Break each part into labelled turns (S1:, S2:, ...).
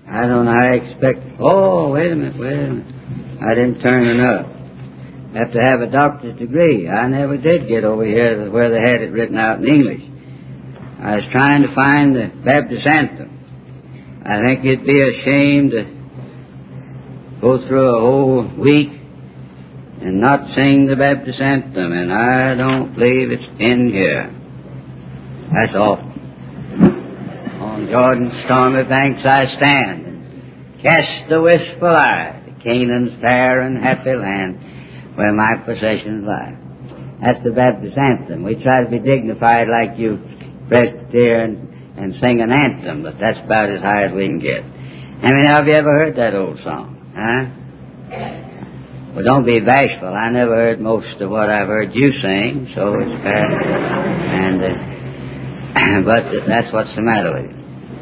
S1: I don't know how I expect. Oh, wait a minute. I didn't turn enough. Have to have a doctor's degree. I never did get over here where they had it written out in English. I was trying to find the Baptist anthem. I think it'd be a shame to go through a whole week and not sing the Baptist anthem, and I don't believe it's in here. That's all. On Jordan's stormy banks I stand, and cast the wistful eye to Canaan's fair and happy land, where my possessions lie. That's the Baptist anthem. We try to be dignified like you Presbyterian and sing an anthem, but that's about as high as we can get. How many of you ever heard that old song? Huh? Well, don't be bashful. I never heard most of what I've heard you sing, so it's fair. And but that's what's the matter with you.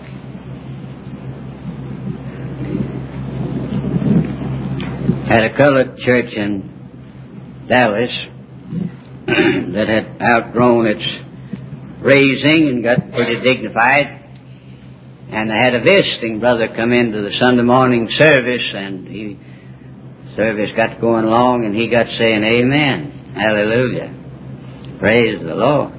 S1: At a colored church in Dallas that had outgrown its raising and got pretty dignified, and they had a visiting brother come into the Sunday morning service, and service got going along, and he got saying, "Amen, hallelujah, praise the Lord."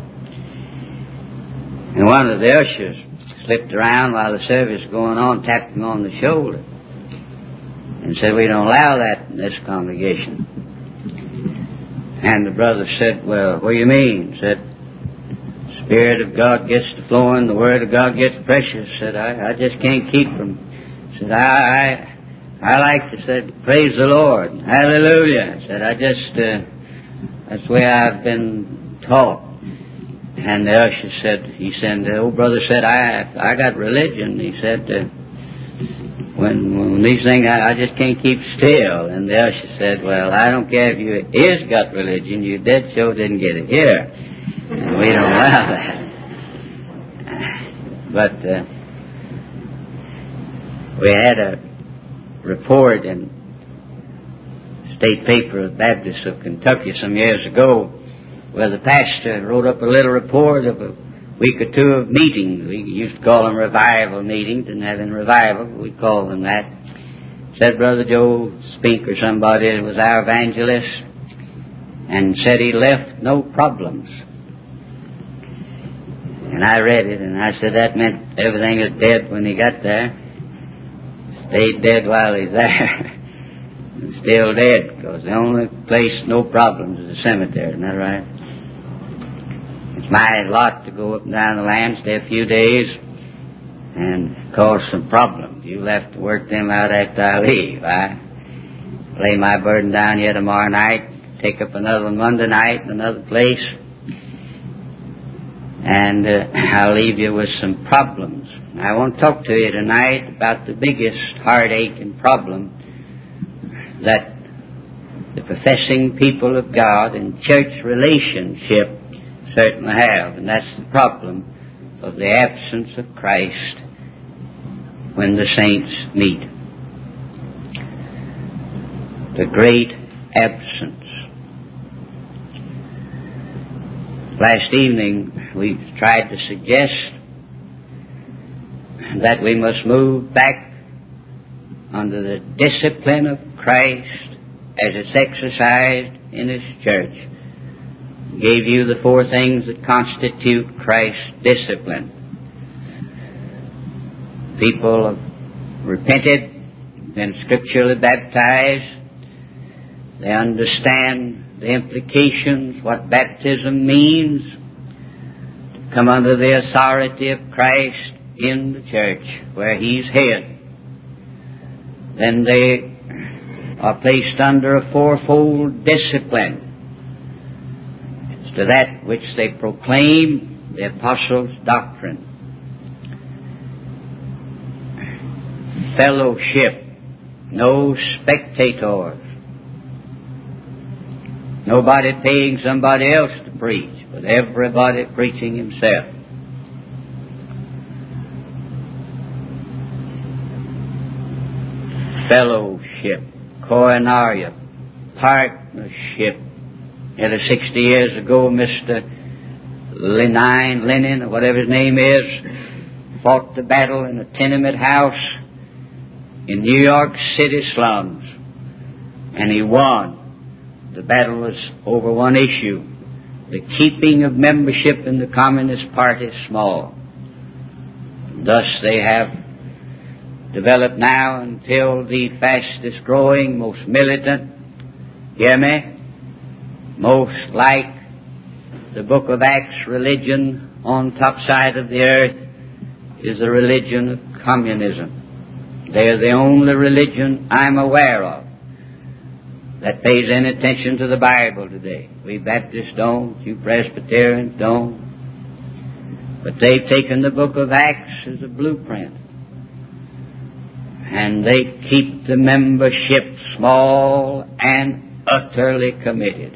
S1: And one of the ushers slipped around while the service was going on, tapped him on the shoulder, and said, "We don't allow that in this congregation." And the brother said, "Well, what do you mean?" Said, "Spirit of God gets to flowing, the Word of God gets precious." Said, I just can't keep from. Said, I like to say, "Praise the Lord, hallelujah." Said, that's the way I've been taught. And the usher said, the old brother said, I got religion. He said, when these things, I just can't keep still. And the usher said, "Well, I don't care if you is got religion, you dead sure didn't get it here. And we don't allow that." But we had a report in State Paper of Baptists of Kentucky some years ago, where the pastor wrote up a little report of a week or two of meetings. We used to call them revival meetings, and having revival, we called them that. Said Brother Joe Spink or somebody was our evangelist, and said he left no problems. And I read it, and I said that meant everything is dead when he got there. Stayed dead while he's there. And still dead, because the only place no problems is the cemetery, isn't that right? It's my lot to go up and down the land, stay a few days, and cause some problems. You'll have to work them out after I leave. I lay my burden down here tomorrow night, take up another one Monday night in another place, and I'll leave you with some problems. I want to talk to you tonight about the biggest heartache and problem that the professing people of God in church relationship certainly have, and that's the problem of the absence of Christ when the saints meet. The great absence. Last evening we tried to suggest that we must move back under the discipline of Christ as it's exercised in His church. Gave you the four things that constitute Christ's discipline. People have repented, been scripturally baptized. They understand the implications, what baptism means, to come under the authority of Christ in the church where He's head. Then they are placed under a fourfold discipline. It's to that which they proclaim the apostles' doctrine. Fellowship, no spectators. Nobody paying somebody else to preach, but everybody preaching himself. Fellowship, koinonia, partnership. Nearly 60 years ago, Mr. Lenin, or whatever his name is, fought the battle in a tenement house in New York City slums, and he won. The battle was over one issue: the keeping of membership in the Communist Party small. Thus they have developed now until the fastest growing, most militant, hear me, most like the Book of Acts religion on top side of the earth is the religion of communism. They're the only religion I'm aware of that pays any attention to the Bible today. We Baptists don't, you Presbyterians don't. But they've taken the Book of Acts as a blueprint, and they keep the membership small and utterly committed.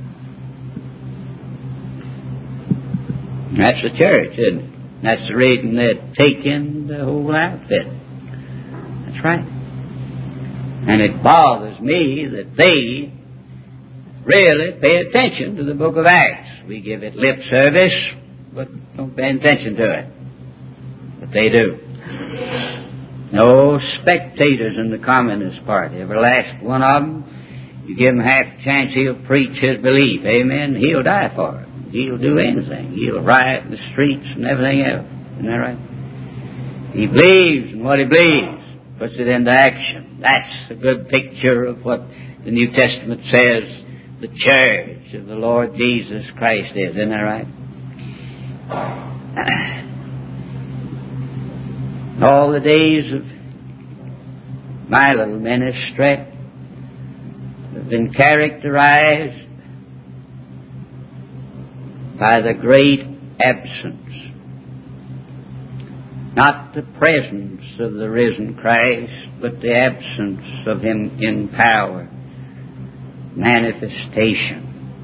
S1: That's the church, isn't it? That's the reason they're taking the whole outfit. That's right. And it bothers me that they really pay attention to the Book of Acts. We give it lip service, but don't pay attention to it. But they do. No spectators in the Communist Party. Every last one of them, you give him half a chance, he'll preach his belief. Amen. He'll die for it. He'll do anything. He'll riot in the streets and everything else. Isn't that right? He believes in what he believes, puts it into action. That's a good picture of what the New Testament says the church of the Lord Jesus Christ is. Isn't that right? All the days of my little ministry have been characterized by the great absence, not the presence of the risen Christ, but the absence of Him in power, manifestation.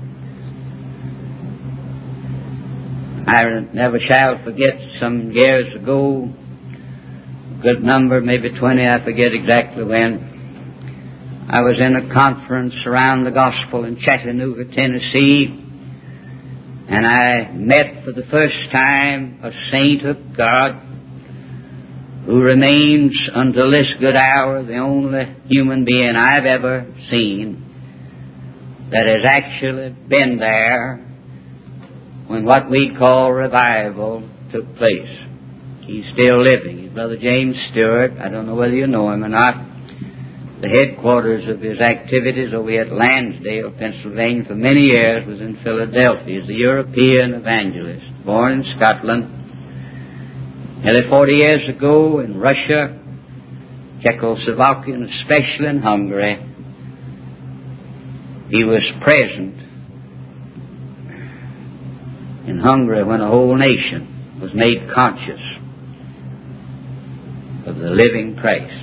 S1: I never shall forget, some years ago, a good number, maybe 20, I forget exactly when, I was in a conference around the gospel in Chattanooga, Tennessee, and I met for the first time a saint of God who remains until this good hour the only human being I've ever seen that has actually been there when what we call revival took place. He's still living. He's Brother James Stewart. I don't know whether you know him or not. The headquarters of his activities over at Lansdale, Pennsylvania, for many years was in Philadelphia. He's a European evangelist, born in Scotland. Nearly 40 years ago in Russia, Czechoslovakia, and especially in Hungary, he was present in Hungary when a whole nation was made conscious of the living Christ.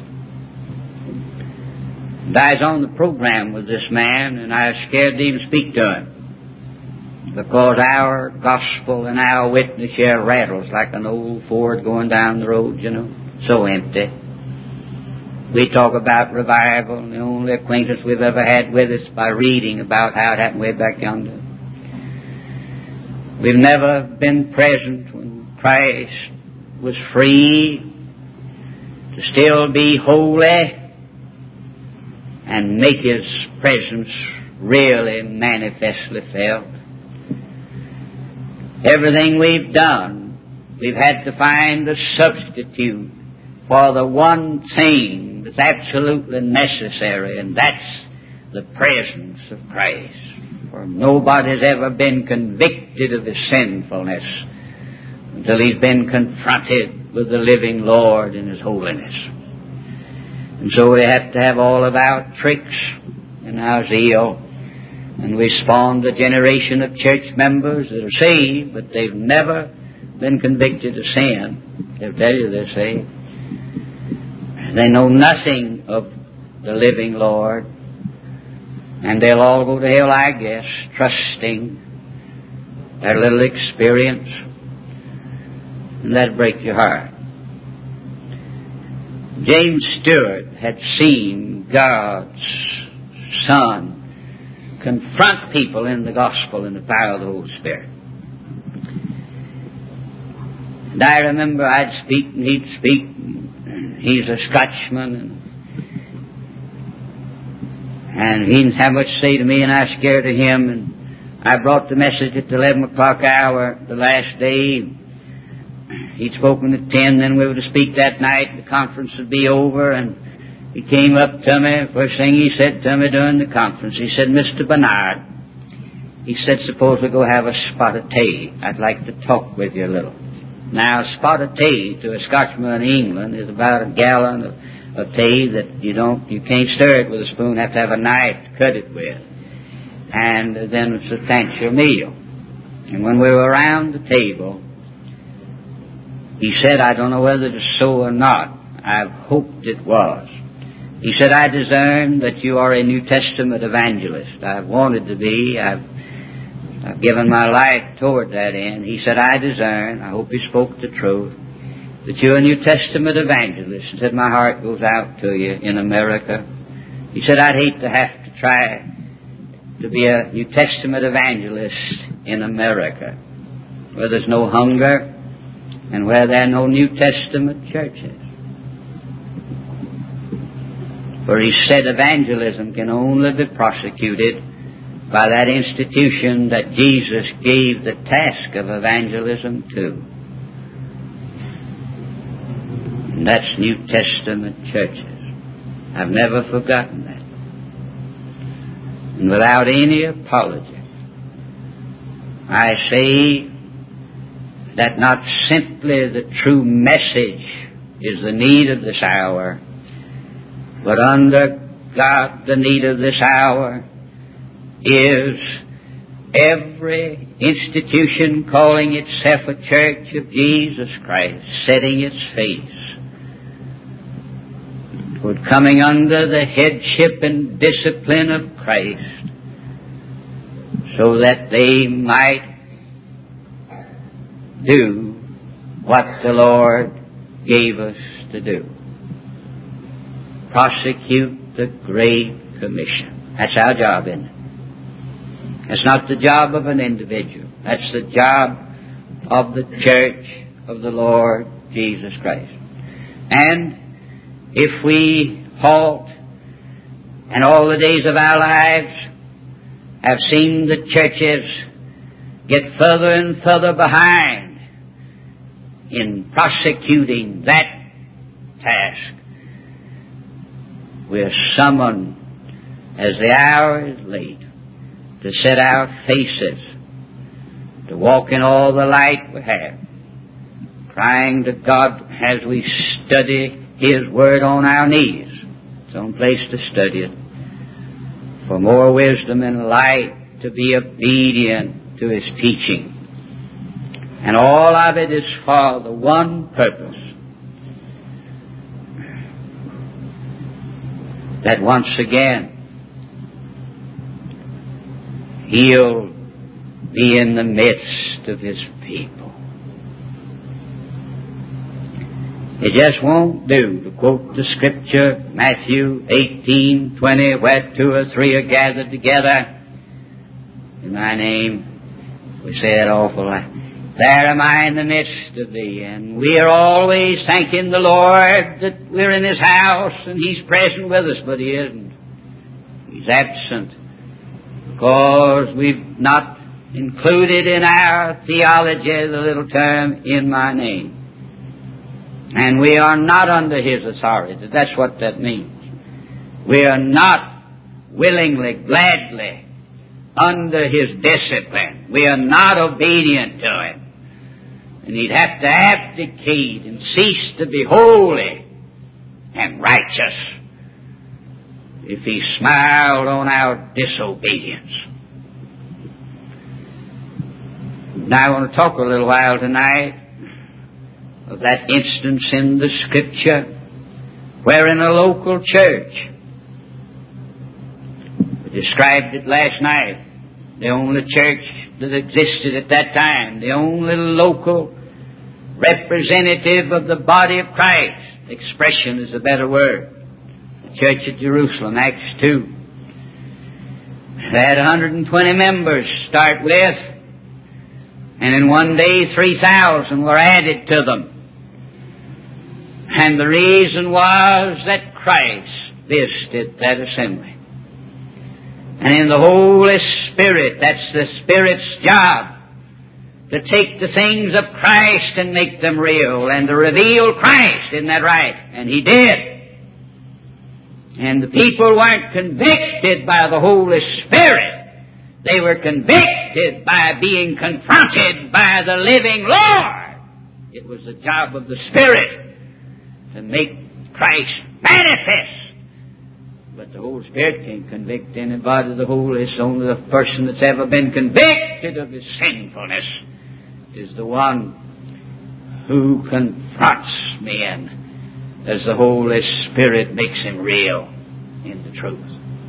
S1: And I was on the program with this man, and I was scared to even speak to him, because our gospel and our witness here rattles like an old Ford going down the road, you know, so empty. We talk about revival, and the only acquaintance we've ever had with it's by reading about how it happened way back yonder. We've never been present when Christ was free to still be holy and make His presence really manifestly felt. Everything we've done, we've had to find a substitute for the one thing that's absolutely necessary, and that's the presence of Christ. For nobody's ever been convicted of his sinfulness until he's been confronted with the living Lord in His holiness. And so we have to have all of our tricks and our zeal, and we spawned a generation of church members that are saved, but they've never been convicted of sin. They'll tell you they're saved. They know nothing of the living Lord, and they'll all go to hell, I guess, trusting their little experience, and that'll break your heart. James Stewart had seen God's Son confront people in the gospel in the power of the Holy Spirit. And I remember I'd speak and he'd speak. He's a Scotchman, and And he didn't have much to say to me, and I scared of him, and I brought the message at the 11 o'clock hour the last day. He'd spoken at 10, then we were to speak that night. The conference would be over, and he came up to me. First thing he said to me during the conference, he said, "Mr. Bernard," he said, "suppose we go have a spot of tea. I'd like to talk with you a little." Now, a spot of tea to a Scotchman in England is about a gallon of tea that you can't stir it with a spoon, have to have a knife to cut it with. And then a substantial meal. And when we were around the table, he said, "I don't know whether it's so or not. I've hoped it was." He said, "I discern that you are a New Testament evangelist. I've wanted to be. I've given my life toward that end." He said, "I discern," I hope he spoke the truth, "that you're a New Testament evangelist." He said, "My heart goes out to you in America." He said, "I'd hate to have to try to be a New Testament evangelist in America, where there's no hunger and where there are no New Testament churches." For he said evangelism can only be prosecuted by that institution that Jesus gave the task of evangelism to. And that's New Testament churches. I've never forgotten that. And without any apology, I say that not simply the true message is the need of this hour, but under God, the need of this hour is every institution calling itself a church of Jesus Christ, setting its face toward coming under the headship and discipline of Christ, so that they might do what the Lord gave us to do. Prosecute the Great Commission. That's our job, isn't it? It's not the job of an individual. That's the job of the church of the Lord Jesus Christ. And if we halt, and all the days of our lives have seen the churches get further and further behind in prosecuting that task, we're summoned, as the hour is late, to set our faces, to walk in all the light we have, crying to God as we study His Word on our knees. It's on place to study it, for more wisdom and light, to be obedient to His teaching. And all of it is for the one purpose, that once again He'll be in the midst of His people. It just won't do to quote the Scripture, Matthew 18:20, "Where two or three are gathered together in my name." We say that awful lot. "There am I in the midst of thee." And we are always thanking the Lord that we're in His house and He's present with us, but He isn't. He's absent, because we've not included in our theology the little term, "in my name." And we are not under His authority. That's what that means. We are not willingly, gladly under His discipline. We are not obedient to Him. And He'd have to abdicate and cease to be holy and righteous if He smiled on our disobedience. Now I want to talk a little while tonight of that instance in the Scripture where in a local church, we described it last night, the only church that existed at that time, the only local representative of the body of Christ. Expression is a better word. The church at Jerusalem, Acts 2. They had 120 members start with, and in one day 3,000 were added to them. And the reason was that Christ visited that assembly. And in the Holy Spirit, that's the Spirit's job, to take the things of Christ and make them real, and to reveal Christ. Isn't that right? And He did. And the people weren't convicted by the Holy Spirit. They were convicted by being confronted by the living Lord. It was the job of the Spirit to make Christ manifest. But the Holy Spirit can't convict anybody. The Holy Spirit, only the person that's ever been convicted of his sinfulness is the one who confronts men as the Holy Spirit makes him real in the truth.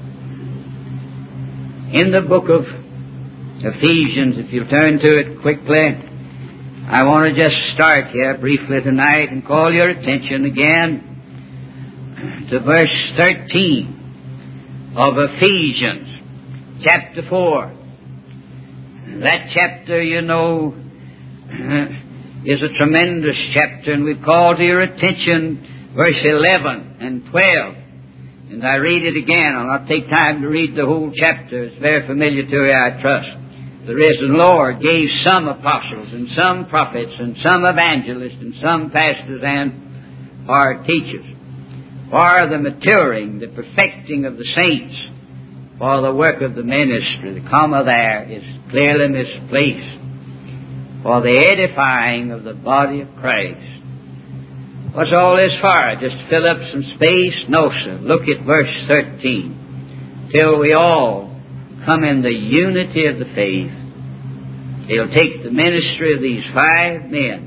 S1: In the book of Ephesians, if you'll turn to it quickly, I want to just start here briefly tonight and call your attention again to verse 13 of Ephesians, chapter 4. That chapter, you know, is a tremendous chapter, and we call to your attention verse 11 and 12. And I read it again. I'll not take time to read the whole chapter. It's very familiar to you, I trust. The risen Lord gave some apostles and some prophets and some evangelists and some pastors and hard teachers for the maturing, the perfecting of the saints, for the work of the ministry. The comma there is clearly misplaced. For the edifying of the body of Christ. What's all this for? Just to fill up some space? No, sir. Look at verse 13. Till we all come in the unity of the faith. He'll take the ministry of these 5 men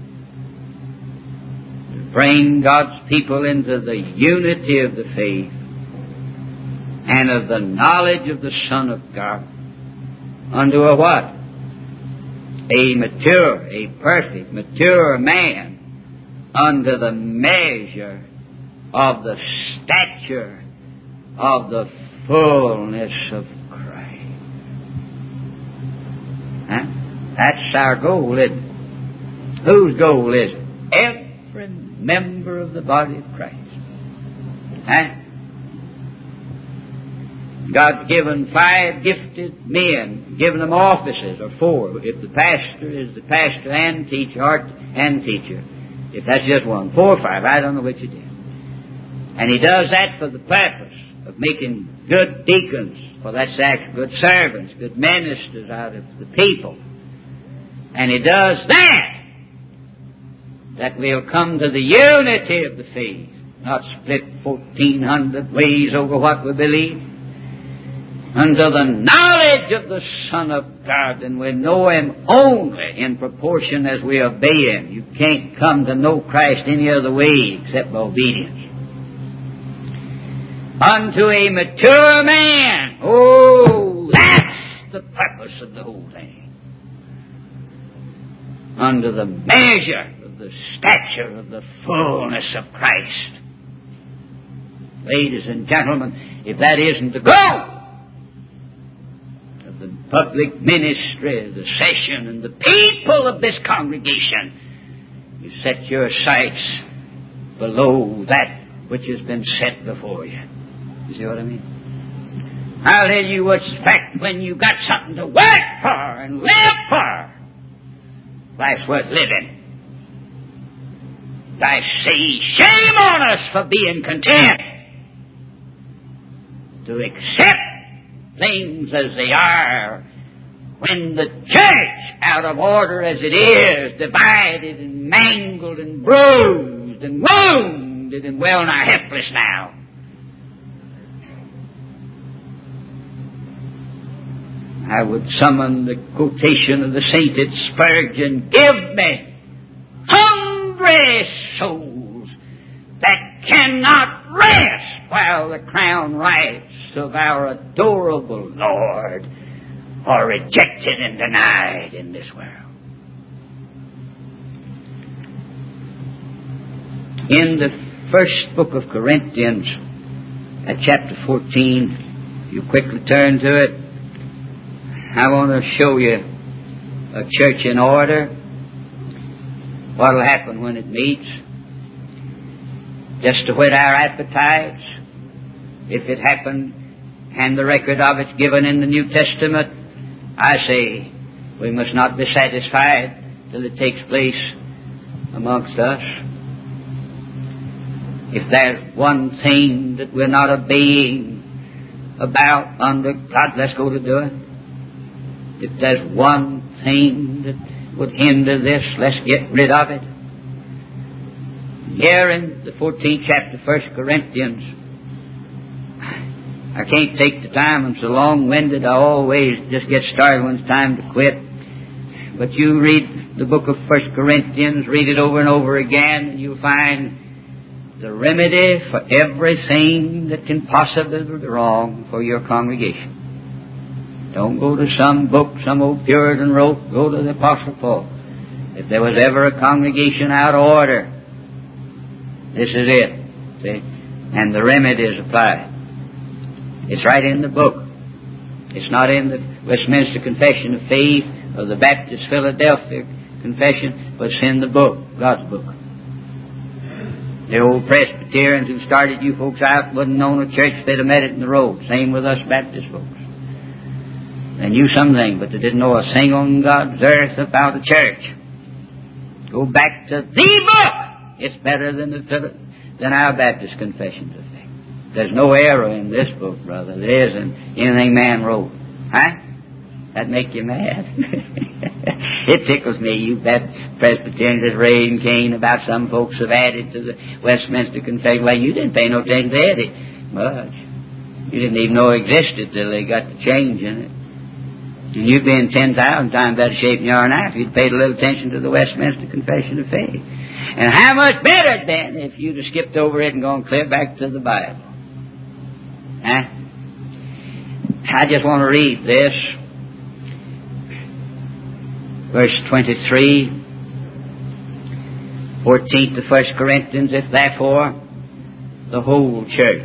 S1: to bring God's people into the unity of the faith and of the knowledge of the Son of God. Unto a what? A mature, a perfect, mature man, under the measure of the stature of the fullness of Christ. Huh? That's our goal, isn't it? Whose goal is it? Every member of the body of Christ. Huh? God's given 5 gifted men, given them offices, or 4. If the pastor is the pastor and teacher, if that's just 1, 4 or 5, I don't know which it is. And He does that for the purpose of making good deacons, for that's actually good servants, good ministers out of the people. And He does that we'll come to the unity of the faith, not split 1,400 ways over what we believe. Unto the knowledge of the Son of God, and we know Him only in proportion as we obey Him. You can't come to know Christ any other way except by obedience. Unto a mature man. Oh, that's the purpose of the whole thing. Unto the measure of the stature of the fullness of Christ. Ladies and gentlemen, if that isn't the goal, the public ministry, the session, and the people of this congregation, you set your sights below that which has been set before you. You see what I mean? I'll tell you what's the fact: when you got something to work for and live for, life's worth living. I say, shame on us for being content to accept things as they are, when the church, out of order as it is, divided and mangled and bruised and wounded and well nigh helpless now. I would summon the quotation of the sainted Spurgeon: give me hungry souls that cannot rest while the crown rights of our adorable Lord are rejected and denied in this world. In the first book of Corinthians, at chapter 14, if you quickly turn to it, I want to show you a church in order, what will happen when it meets, just to whet our appetites. If it happened and the record of it's given in the New Testament, I say we must not be satisfied till it takes place amongst us. If there's one thing that we're not obeying about under God, let's go to do it. If there's one thing that would hinder this, let's get rid of it. Here in the 14th chapter, 1 Corinthians, I can't take the time. I'm so long-winded. I always just get started when it's time to quit. But you read the book of 1 Corinthians, read it over and over again, and you'll find the remedy for everything that can possibly be wrong for your congregation. Don't go to some book some old Puritan wrote. Go to the Apostle Paul. If there was ever a congregation out of order, this is it. See? And the remedy is applied. It's right in the book. It's not in the Westminster Confession of Faith or the Baptist Philadelphia Confession, but it's in the book, God's book. The old Presbyterians who started you folks out wouldn't known a church, they'd have met it in the road. Same with us Baptist folks. They knew something, but they didn't know a thing on God's earth about a church. Go back to the book. It's better than our Baptist confessions of faith. There's no error in this book, brother. There isn't anything man wrote. Huh? That make you mad? It tickles me, you Presbyterians that raised Cain about some folks have added to the Westminster Confession. Well, you didn't pay no attention to it much. You didn't even know it existed till they got the change in it. And you'd been 10,000 times better shape than you are now if you'd paid a little attention to the Westminster Confession of Faith. And how much better it'd been if you'd have skipped over it and gone clear back to the Bible. Huh? I just want to read this. Verse 23, 14th of 1 Corinthians, if therefore the whole church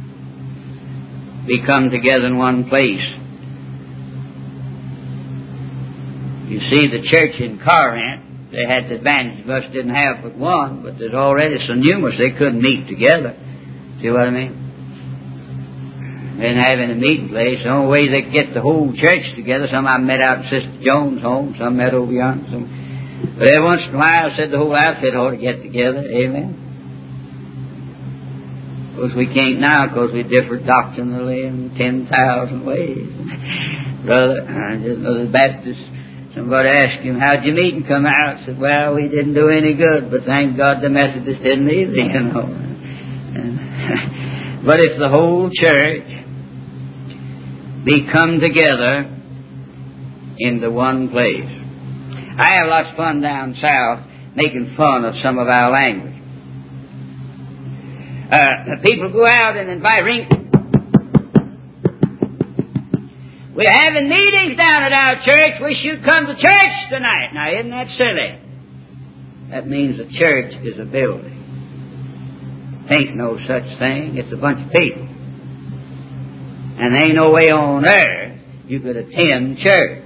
S1: be come together in one place. You see, the church in Corinth, they had the advantage of us didn't have but one, but there's already so numerous they couldn't meet together. See what I mean? They didn't have any meeting place. The only way they could get the whole church together, some of them met out at Sister Jones' home, some met over yonder. But every once in a while, I said the whole outfit ought to get together. Amen. Of course, we can't now because we differ doctrinally in 10,000 ways. Brother, I just know the Baptist, somebody asked him, how'd you meet and come out? I said, well, we didn't do any good, but thank God the Methodists didn't either, you know. But it's the whole church be come together in the one place. I have lots of fun down south making fun of some of our language. People go out and invite we're having meetings down at our church. Wish you'd come to church tonight. Now, isn't that silly? That means a church is a building. Ain't no such thing. It's a bunch of people. And there ain't no way on earth you could attend church.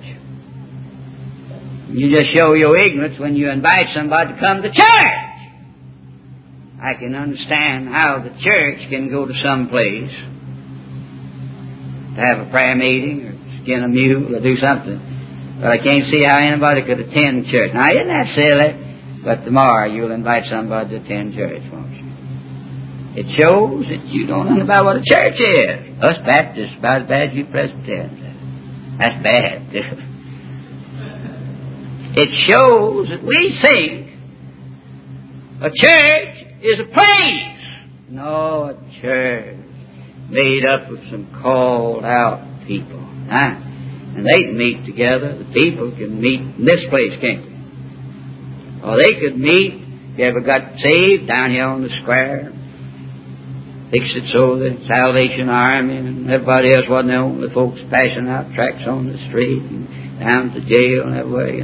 S1: You just show your ignorance when you invite somebody to come to church. I can understand how the church can go to some place to have a prayer meeting or skin a mule or do something. But I can't see how anybody could attend church. Now, isn't that silly? But tomorrow you'll invite somebody to attend church, won't you? It shows that you don't know about what a church is. Us Baptists about as bad as you Presbyterians. That's bad, too. It shows that we think a church is a place. No, a church made up of some called out people. Huh? And they can meet together. The people can meet in this place, can't they? Or they could meet, if you ever got saved, down here on the square. Fixed it so the Salvation Army and everybody else wasn't the only folks passing out tracts on the street and down to jail and everywhere.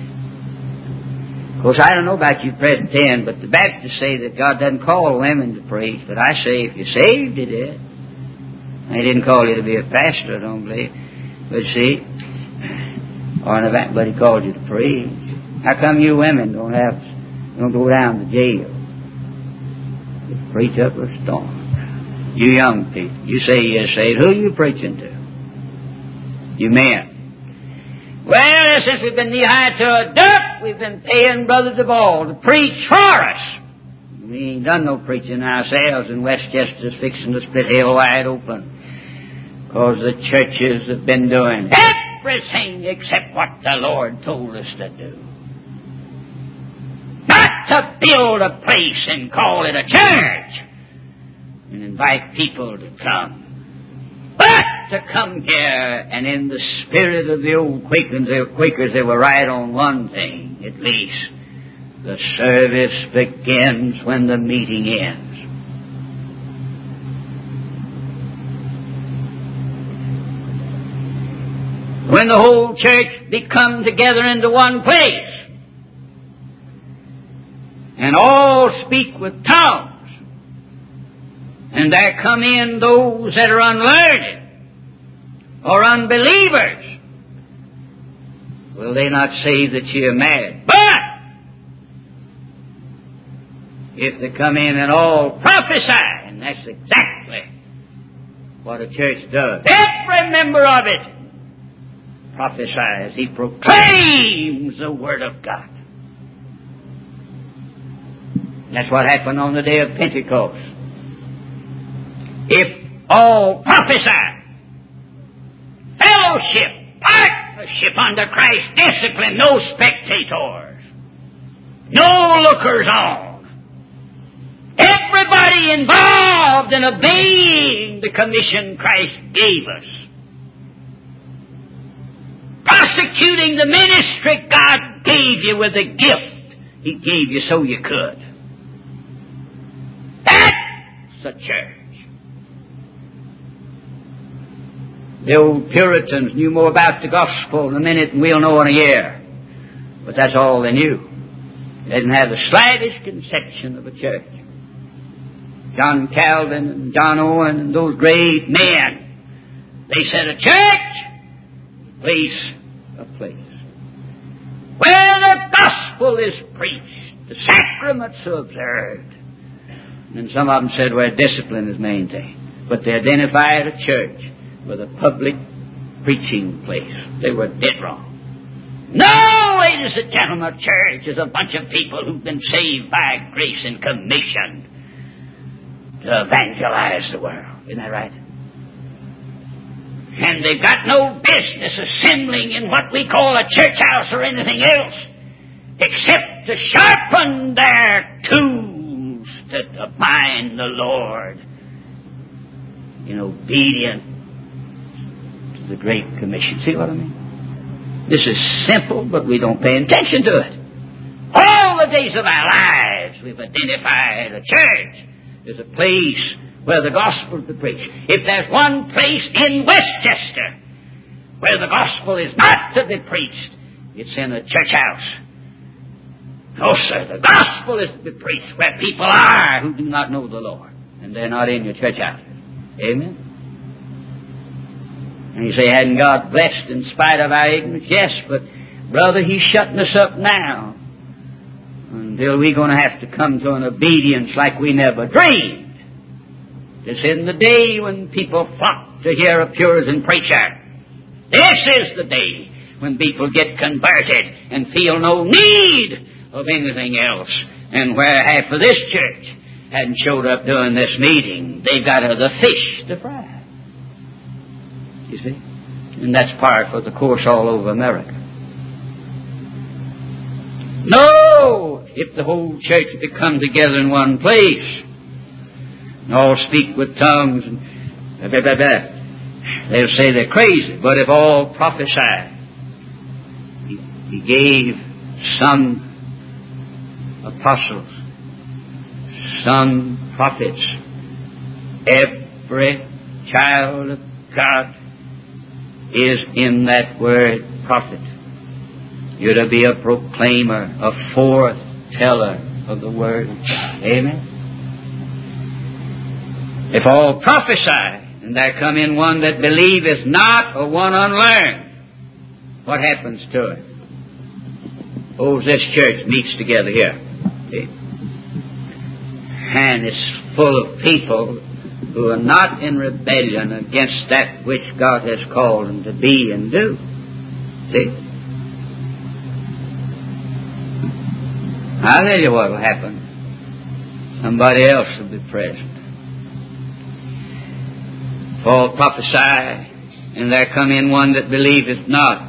S1: Of course, I don't know about you Presbyterian, but the Baptists say that God doesn't call women to preach. But I say if you're saved, He did. He didn't call you to be a pastor, I don't believe. But see, but He called you to preach. How come you women don't go down to jail? Preach up a storm. You young people, you say you're saved. Who are you preaching to? You men. Well, since we've been knee-high to a duck, we've been paying Brother DeVaul to preach for us. We ain't done no preaching ourselves, and Westchester's fixing to split hell wide open. Because the churches have been doing everything except what the Lord told us to do. Not to build a place and call it a church and invite people to come. But to come here, and in the spirit of the old Quakers, they were right on one thing, at least. The service begins when the meeting ends. When the whole church be come together into one place, and all speak with tongues, and there come in those that are unlearned or unbelievers, will they not say that you're mad? But if they come in and all prophesy, and that's exactly what a church does, every member of it prophesies. He proclaims the Word of God. That's what happened on the day of Pentecost. If all prophesy, fellowship, partnership under Christ's discipline, no spectators, no lookers on, everybody involved in obeying the commission Christ gave us, prosecuting the ministry God gave you with a gift He gave you so you could. That's a church. The old Puritans knew more about the gospel in a minute than we'll know in a year. But that's all they knew. They didn't have the slightest conception of a church. John Calvin and John Owen and those great men, they said a church, a place. Where the gospel is preached, the sacraments are observed. And some of them said where discipline is maintained. But they identified a church with a public preaching place. They were dead wrong. No, ladies and gentlemen, a church is a bunch of people who've been saved by grace and commissioned to evangelize the world. Isn't that right? And they've got no business assembling in what we call a church house or anything else, except to sharpen their tools to bind the Lord in obedience to the Great Commission. See what I mean? This is simple, but we don't pay attention to it. All the days of our lives, we've identified a church as a place where the gospel is preached. If there's one place in Westchester where the gospel is not to be preached, it's in a church house. No, sir, the gospel is to be preached where people are who do not know the Lord, and they're not in your church house. Amen? And you say, hadn't God blessed in spite of our ignorance? Yes, but brother, He's shutting us up now until we're going to have to come to an obedience like we never dreamed. This isn't the day when people flock to hear a Puritan preacher. This is the day when people get converted and feel no need of anything else. And where half of this church hadn't showed up during this meeting, they've got other fish to fry. You see? And that's par for the course all over America. No! If the whole church would come together in one place, and all speak with tongues, and blah, blah, blah, they'll say they're crazy. But if all prophesy, He gave some apostles, some prophets. Every child of God is in that word prophet. You're to be a proclaimer, a foreteller of the word of God. Amen? If all prophesy, and there come in one that believeth not, or one unlearned, what happens to it? Oh, this church meets together here. See? And it's full of people who are not in rebellion against that which God has called them to be and do. See? I'll tell you what will happen. Somebody else will be present. Paul prophesied, and there come in one that believeth not,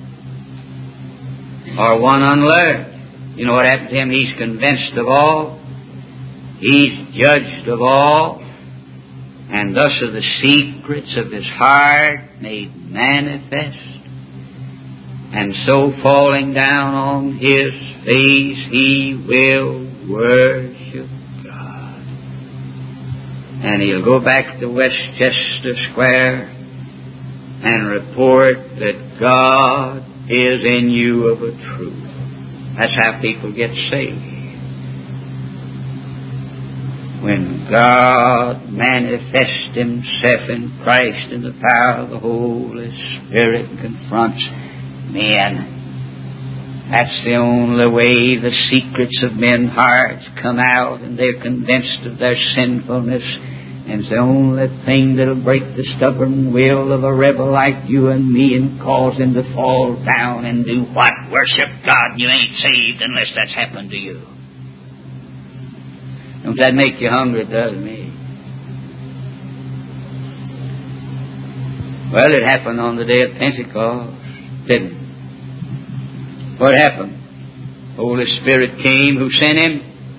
S1: or one unlearned. You know what happened to him? He's convinced of all. He's judged of all. And thus are the secrets of his heart made manifest. And so falling down on his face, he will worship God. And he'll go back to Westchester Square and report that God is in you of a truth. That's how people get saved. When God manifests Himself in Christ in the power of the Holy Spirit and confronts men, that's the only way the secrets of men's hearts come out, and they're convinced of their sinfulness. And it's the only thing that'll break the stubborn will of a rebel like you and me and cause them to fall down and do what? Worship God. You ain't saved unless that's happened to you. Don't that make you hungry? It does me. Well, it happened on the day of Pentecost, didn't it? What happened? Holy Spirit came. Who sent Him?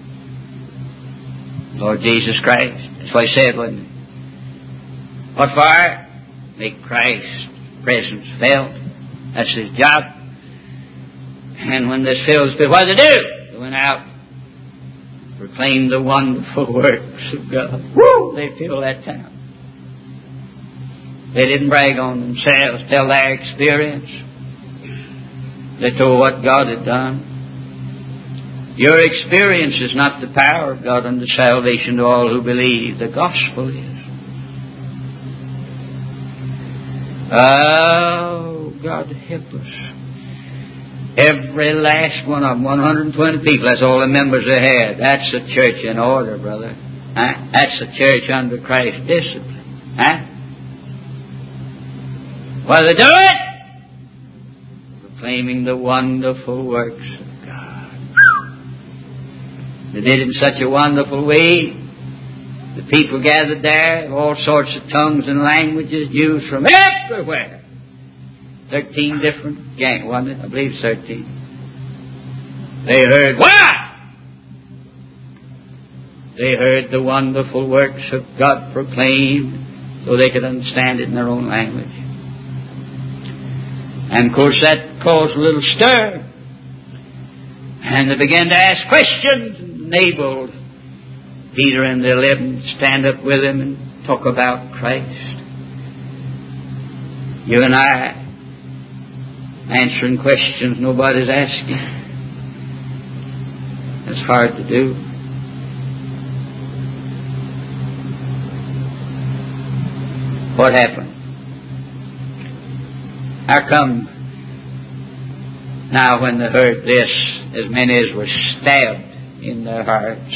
S1: Lord Jesus Christ. That's what He said, wasn't it? What for? Make Christ's presence felt. That's His job. And when this filled the Spirit, what did they do? They went out, proclaimed the wonderful works of God. Woo! They filled that town. They didn't brag on themselves, tell their experience. They told what God had done. Your experience is not the power of God unto salvation to all who believe. The gospel is. Oh, God help us. Every last one of them, 120 people, that's all the members they had. That's a church in order, brother. Huh? That's a church under Christ's discipline. Huh? What do they do it? Proclaiming the wonderful works of God. They did it in such a wonderful way. The people gathered there, all sorts of tongues and languages, Jews from everywhere. 13 different gangs, wasn't it? I believe 13. They heard what? They heard the wonderful works of God proclaimed so they could understand it in their own language. And of course that caused a little stir. And they began to ask questions and enabled Peter and the 11 to stand up with him and talk about Christ. You and I answering questions nobody's asking. It's hard to do. What happened? How come now when they heard this, as many as were stabbed in their hearts,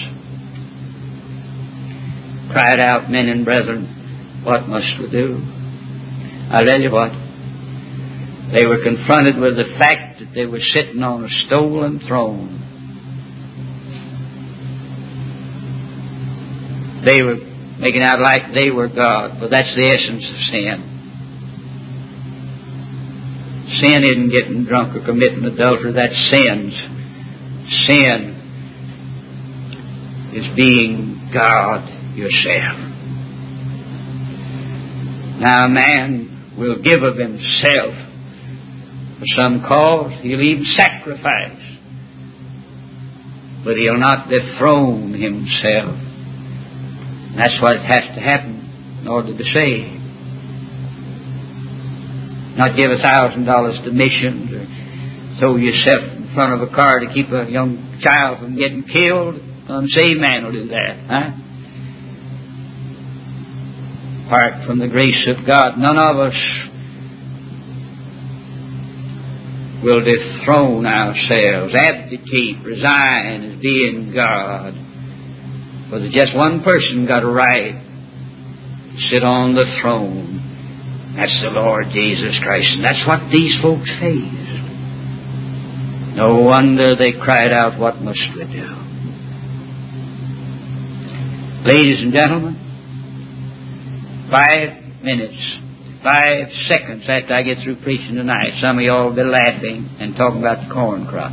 S1: cried out, men and brethren, what must we do? I'll tell you what. They were confronted with the fact that they were sitting on a stolen throne. They were making out like they were God, but that's the essence of sin. Sin isn't getting drunk or committing adultery. That's sins. Sin is being God yourself. Now a man will give of himself for some cause. He'll even sacrifice. But he'll not dethrone himself. That's what has to happen in order to be saved. Not give $1,000 to missions or throw yourself in front of a car to keep a young child from getting killed. An unsaved man will do that. Huh? Apart from the grace of God, none of us will dethrone ourselves, abdicate, resign as being God. But just one person got a right sit on the throne. That's the Lord Jesus Christ. And that's what these folks faced. No wonder they cried out, what must we do? Ladies and gentlemen, 5 minutes, 5 seconds after I get through preaching tonight, some of you all will be laughing and talking about the corn crop.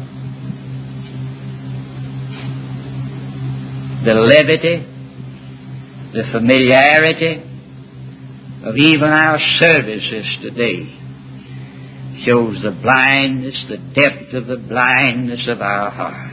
S1: The levity, the familiarity of even our services today shows the blindness, the depth of the blindness of our hearts.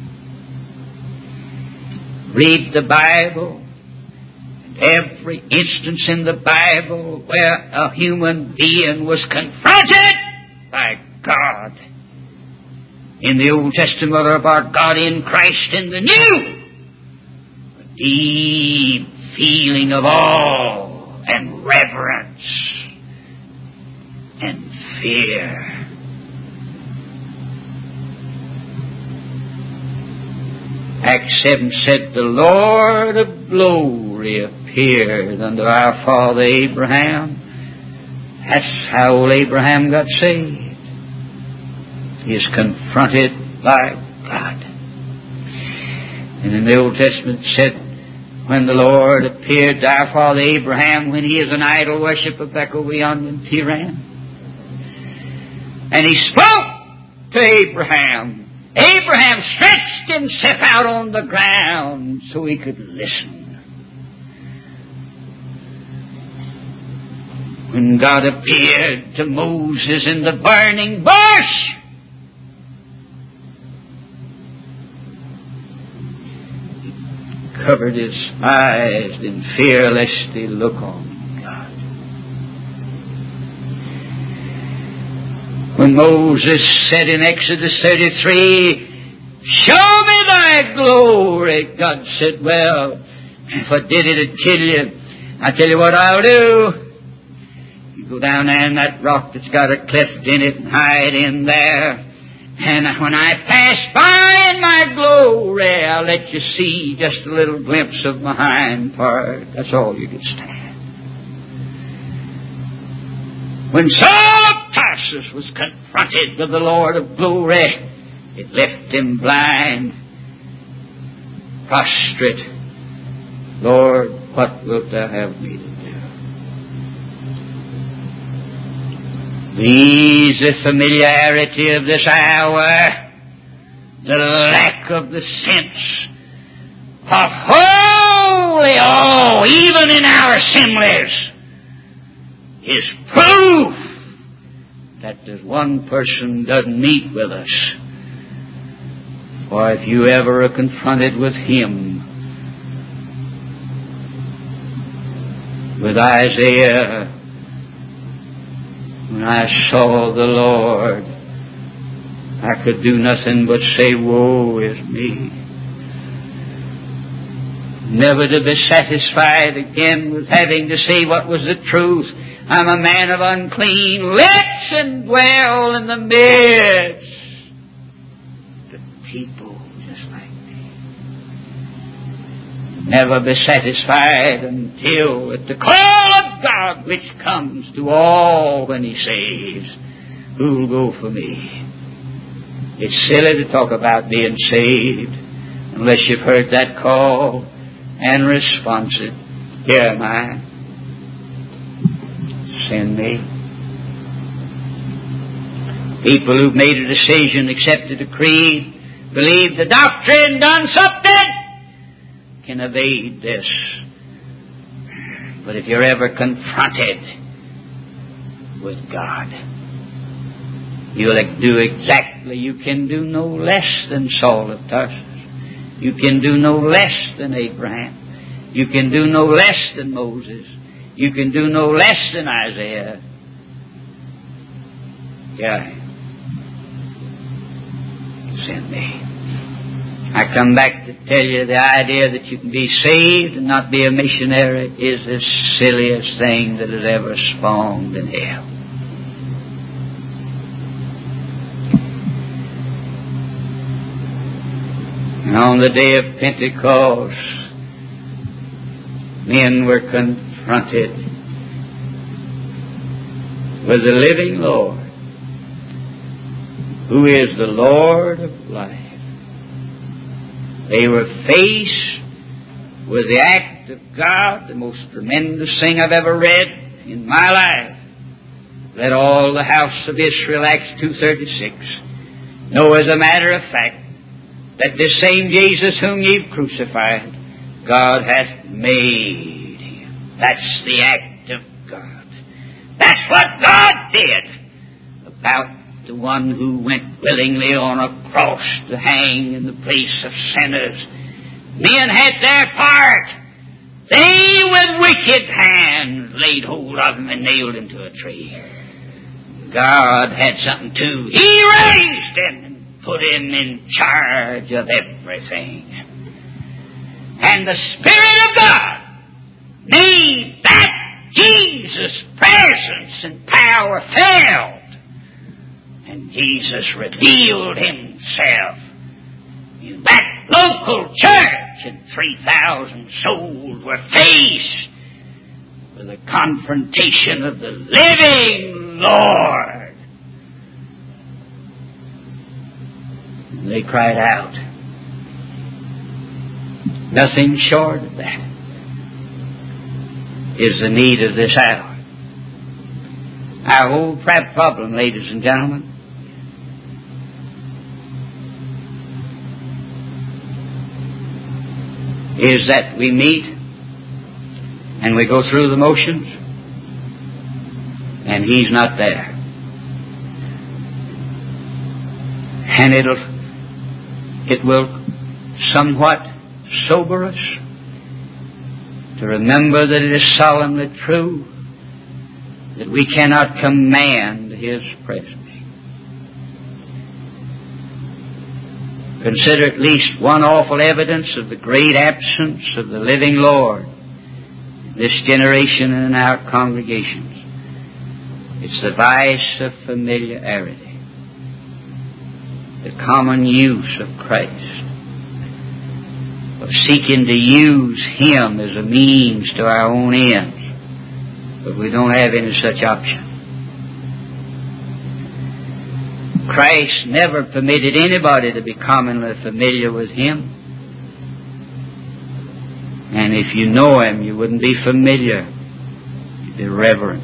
S1: Read the Bible, and every instance in the Bible where a human being was confronted by God. In the Old Testament of our God in Christ, in the New, a deep feeling of awe and reverence and fear. Acts 7 said, the Lord of glory appeared unto our father Abraham. That's how old Abraham got saved. He is confronted by God. And in the Old Testament it said, when the Lord appeared to our father Abraham, when he is an idol worshiper back over yonder in Tehran, and he spoke to Abraham. Abraham stretched himself out on the ground so he could listen. When God appeared to Moses in the burning bush, he covered his eyes in fear lest he look on God. When Moses said in Exodus 33, show me thy glory, God said, well, if I did it, it'd kill you. I tell you what I'll do. You go down there in that rock that's got a cleft in it and hide in there. And when I pass by in my glory, I'll let you see just a little glimpse of my hind part. That's all you can stand. When Saul of Tarsus was confronted with the Lord of glory, it left him blind, prostrate. Lord, what wilt thou have me to do? The familiarity of this hour, the lack of the sense of holy awe, even in our assemblies, is proof that there's one person doesn't meet with us. For if you ever are confronted with Him, with Isaiah, when I saw the Lord, I could do nothing but say, woe is me. Never to be satisfied again with having to say what was the truth. I'm a man of unclean lips and dwell in the midst of people just like me. Never be satisfied until at the call of God which comes to all when He says, who'll go for me? It's silly to talk about being saved unless you've heard that call and responsive. Here am I. Send me. People who've made a decision, accepted a creed, believed the doctrine, done something, can evade this. But if you're ever confronted with God, you'll do exactly, you can do no less than Saul of Tarsus. You can do no less than Abraham. You can do no less than Moses. You can do no less than Isaiah. Yeah. Send me. I come back to tell you the idea that you can be saved and not be a missionary is the silliest thing that has ever spawned in hell. And on the day of Pentecost, men were confronted confronted with the living Lord, who is the Lord of life. They were faced with the act of God, the most tremendous thing I've ever read in my life. Let all the house of Israel, Acts 2:36, know as a matter of fact that this same Jesus whom you've crucified, God hath made him. That's the act of God. That's what God did about the one who went willingly on a cross to hang in the place of sinners. Men had their part. They with wicked hands laid hold of him and nailed him to a tree. God had something too. He raised him and put him in charge of everything. And the Spirit of God made that Jesus' presence and power felt. And Jesus revealed himself in that local church, and 3,000 souls were faced with a confrontation of the living Lord. And they cried out. Nothing short of that is the need of this hour. Our whole problem, ladies and gentlemen, is that we meet and we go through the motions and He's not there. And it will somewhat sober us to remember that it is solemnly true that we cannot command His presence. Consider at least one awful evidence of the great absence of the living Lord in this generation and in our congregations. It's the vice of familiarity, the common use of Christ, of seeking to use Him as a means to our own ends, but we don't have any such option. Christ never permitted anybody to be commonly familiar with Him. And if you know Him, you wouldn't be familiar. You'd be reverent.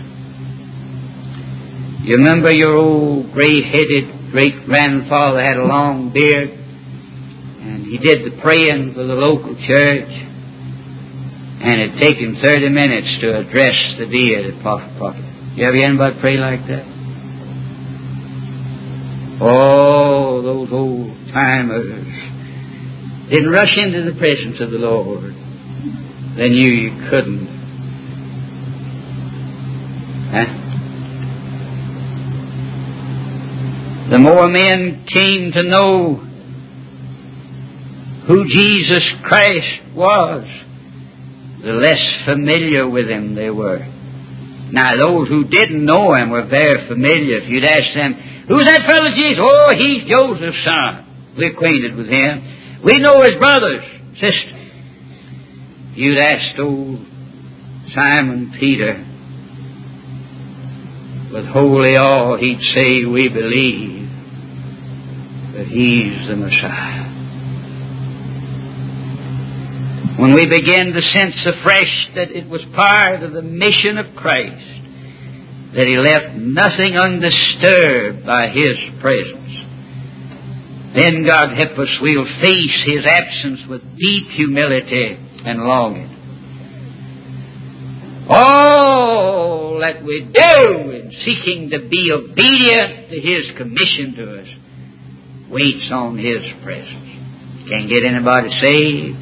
S1: You remember your old gray-headed great-grandfather had a long beard, and he did the praying for the local church, and it'd take him 30 minutes to address the dead at Pocket. You ever hear anybody pray like that? Oh, those old timers didn't rush into the presence of the Lord. They knew you couldn't. The more men came to know who Jesus Christ was, the less familiar with Him they were. Now, those who didn't know Him were very familiar. If you'd ask them, who's that fellow Jesus? Oh, he's Joseph's son. We're acquainted with him. We know his brothers, sisters. If you'd asked old Simon Peter with holy awe, he'd say, we believe that He's the Messiah. When we begin to sense afresh that it was part of the mission of Christ, that He left nothing undisturbed by His presence, then God help us, we'll face His absence with deep humility and longing. All that we do in seeking to be obedient to His commission to us waits on His presence. Can't get anybody saved.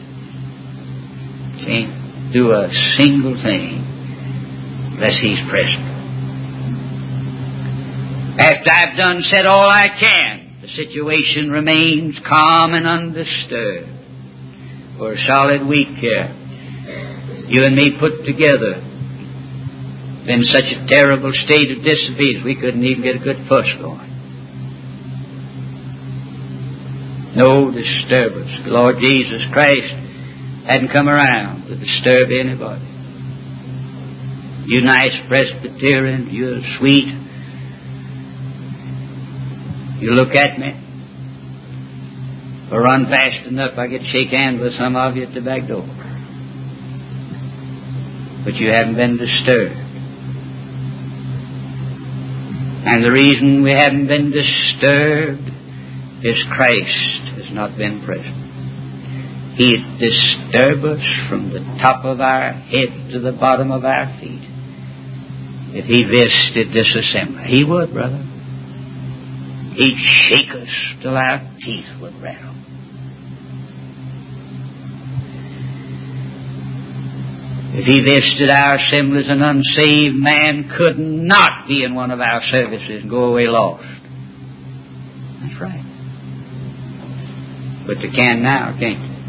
S1: Can't do a single thing unless He's present. After I've done said all I can, the situation remains calm and undisturbed. For a solid week here, you and me put together, in such a terrible state of disobedience, we couldn't even get a good fuss going. No disturbance. The Lord Jesus Christ hadn't come around to disturb anybody. You nice Presbyterian, you're sweet. You look at me. If I run fast enough, I get shake hands with some of you at the back door. But you haven't been disturbed. And the reason we haven't been disturbed is Christ has not been present. He'd disturb us from the top of our head to the bottom of our feet if He visited this assembly. He would, brother. He'd shake us till our teeth would rattle. If He visited our assemblies, an unsaved man could not be in one of our services and go away lost. That's right. But they can now, can't they?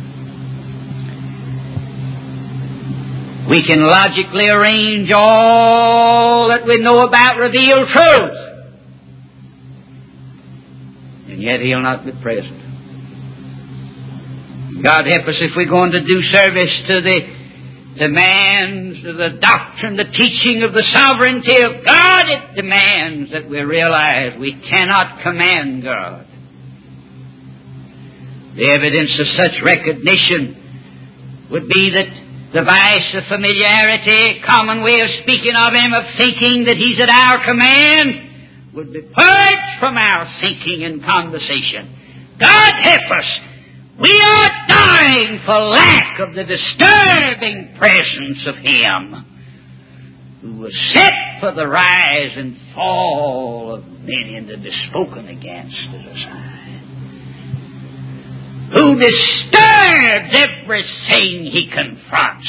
S1: We can logically arrange all that we know about revealed truth. And yet He'll not be present. God help us if we're going to do service to the demands of the doctrine, the teaching of the sovereignty of God. It demands that we realize we cannot command God. The evidence of such recognition would be that the vice of familiarity, common way of speaking of Him, of thinking that He's at our command, would be purged from our thinking and conversation. God help us! We are dying for lack of the disturbing presence of Him who was set for the rise and fall of many and to be spoken against as a sign. Who disturbs everything He confronts.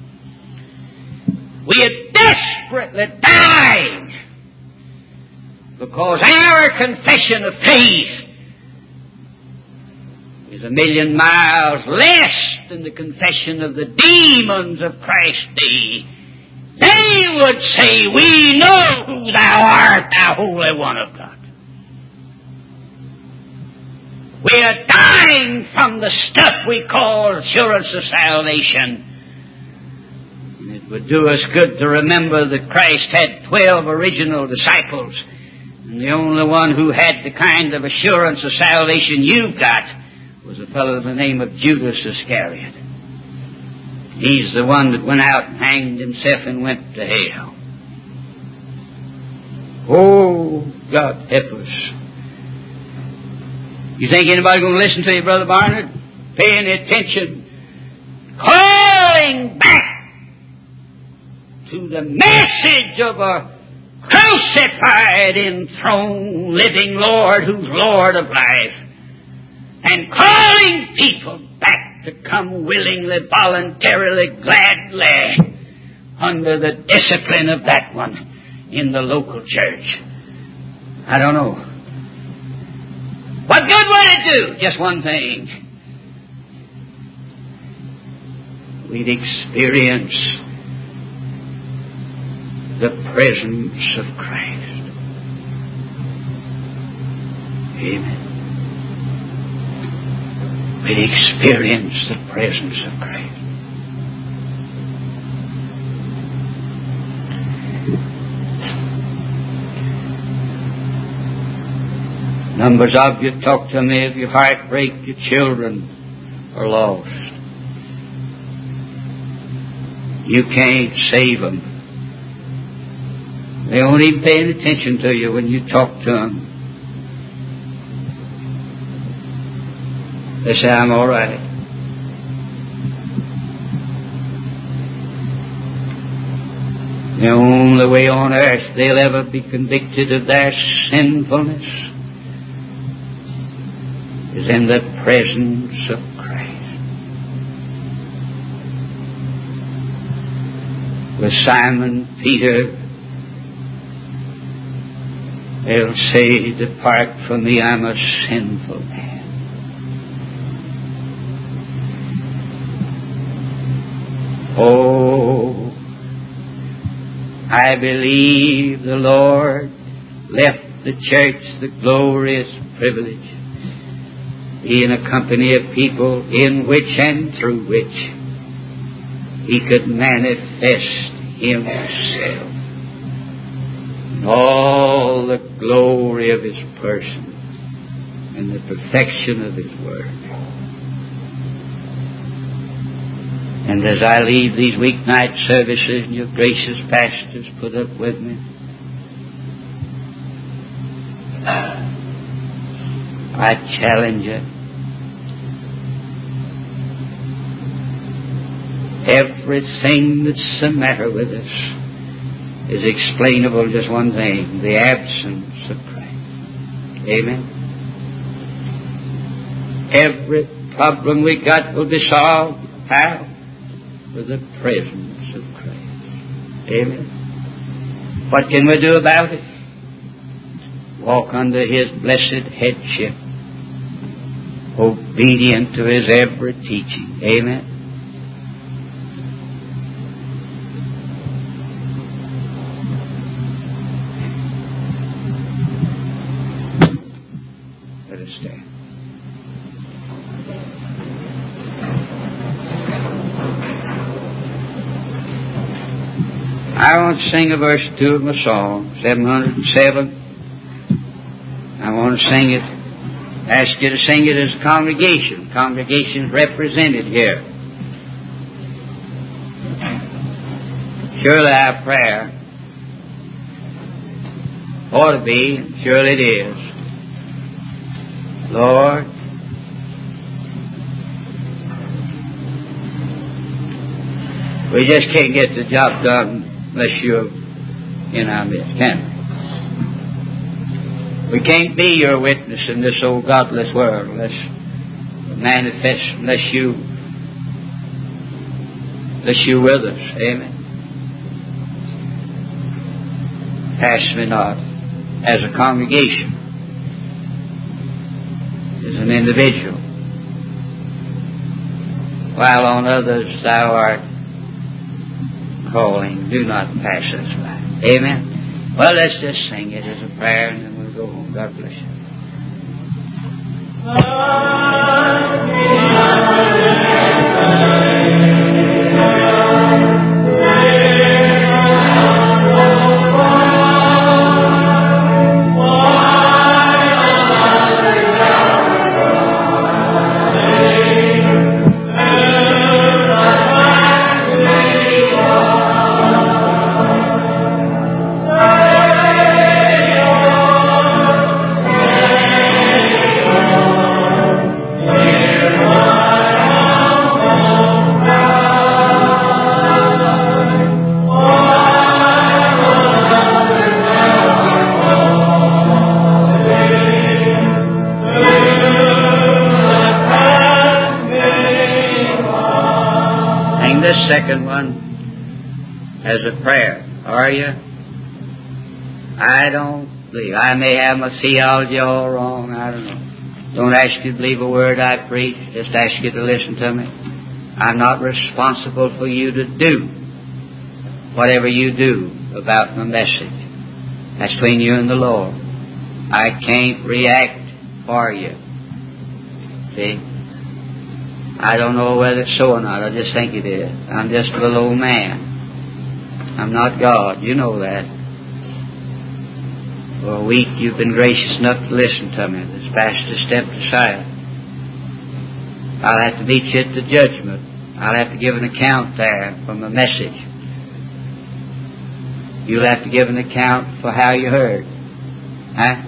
S1: We are desperately dying because our confession of faith is 1,000,000 miles less than the confession of the demons of Christ's day. They would say, "We know who Thou art, Thou Holy One of God." We are dying from the stuff we call assurance of salvation. And it would do us good to remember that Christ had 12 original disciples. And the only one who had the kind of assurance of salvation you've got was a fellow by the name of Judas Iscariot. He's the one that went out and hanged himself and went to hell. Oh, God help us. You think anybody going to listen to you, Brother Barnard? Paying attention. Calling back to the message of a crucified, enthroned, living Lord who's Lord of life. And calling people back to come willingly, voluntarily, gladly under the discipline of that one in the local church. I don't know. What good would it do? Just one thing. We'd experience the presence of Christ. Amen. We'd experience the presence of Christ. Numbers of you talk to me of your heartbreak, your children are lost. You can't save them. They won't even pay any attention to you when you talk to them. They say, "I'm all right." The only way on earth they'll ever be convicted of their sinfulness is in the presence of Christ. With Simon Peter, they'll say, "Depart from me, I'm a sinful man." Oh, I believe the Lord left the church the glorious privilege be in a company of people in which and through which He could manifest Himself. And all the glory of His person and the perfection of His Word. And as I leave these weeknight services, and your gracious pastors put up with me, I challenge you. Everything that's the matter with us is explainable in just one thing: the absence of Christ. Amen. Every problem we got will be solved. How? With the presence of Christ. Amen. What can we do about it? Walk under His blessed headship, obedient to His every teaching. Amen. Let us stand. I want to sing a verse or two of my song, 707. I want to sing it, ask you to sing it as a congregation. Congregation's represented here. Surely our prayer ought to be, and surely it is, Lord, we just can't get the job done unless you're in our midst, can we? We can't be your witness in this old godless world unless you're with us. Amen. Pass me not as a congregation, as an individual, while on others thou art calling. Do not pass us by. Amen. Well, let's just sing it as a prayer and then we'll go home. God bless you. Second one as a prayer. Are you? I don't believe. I may have my theology all wrong. I don't know. Don't ask you to believe a word I preach. Just ask you to listen to me. I'm not responsible for you to do whatever you do about my message. That's between you and the Lord. I can't react for you. See? I don't know whether it's so or not. I just think it is. I'm just a little old man. I'm not God. You know that. For a week you've been gracious enough to listen to me. This pastor stepped aside. I'll have to meet you at the judgment. I'll have to give an account there for my message. You'll have to give an account for how you heard. Huh?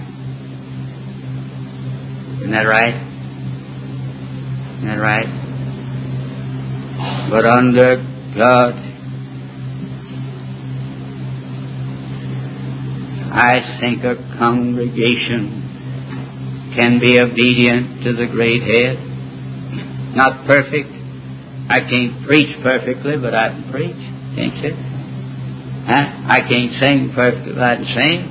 S1: Isn't that right? Isn't that right? But under God, I think a congregation can be obedient to the great head. Not perfect. I can't preach perfectly, but I can preach. Can't you? Huh? I can't sing perfectly, but I can sing.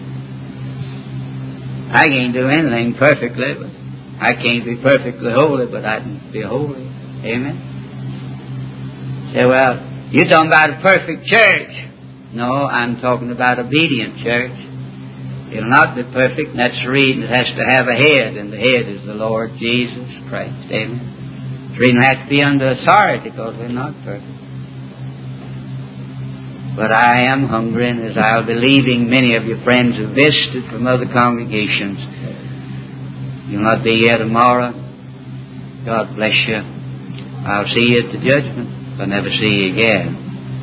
S1: I can't do anything perfectly, but I can't be perfectly holy, but I can be holy. Amen? Say, well, you're talking about a perfect church. No, I'm talking about obedient church. It'll not be perfect, and that's the reason it has to have a head, and the head is the Lord Jesus Christ. Amen? The reason it has to be under authority, because we're not perfect. But I am hungry, and as I'll be leaving many of your friends who visited from other congregations, you'll not be here tomorrow. God bless you. I'll see you at the judgment. I'll never see you again.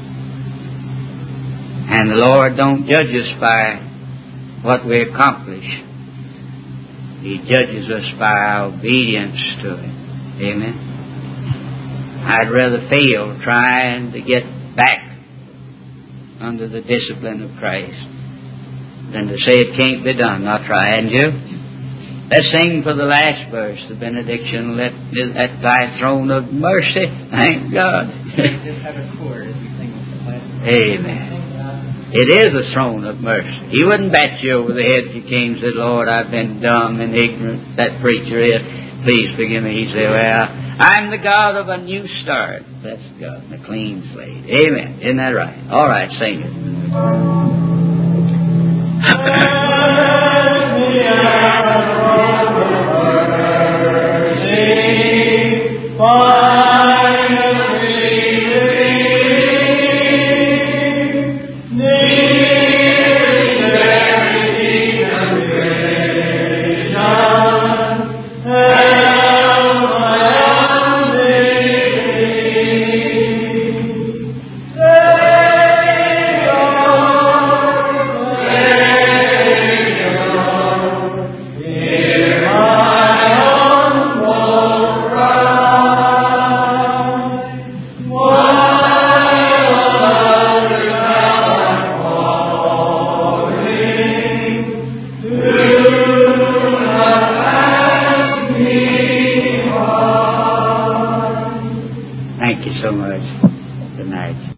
S1: And the Lord don't judge us by what we accomplish. He judges us by our obedience to Him. Amen. I'd rather fail trying to get back under the discipline of Christ than to say it can't be done. I'll try, hadn't you? Let's sing for the last verse, the benediction, let at thy throne of mercy. Thank God. Amen. It is a throne of mercy. He wouldn't bat you over the head if you came and said, Lord, I've been dumb and ignorant. That preacher is. Please forgive me. He'd say, well, I'm the God of a new start. That's God, a clean slate. Amen. Isn't that right? All right, sing it.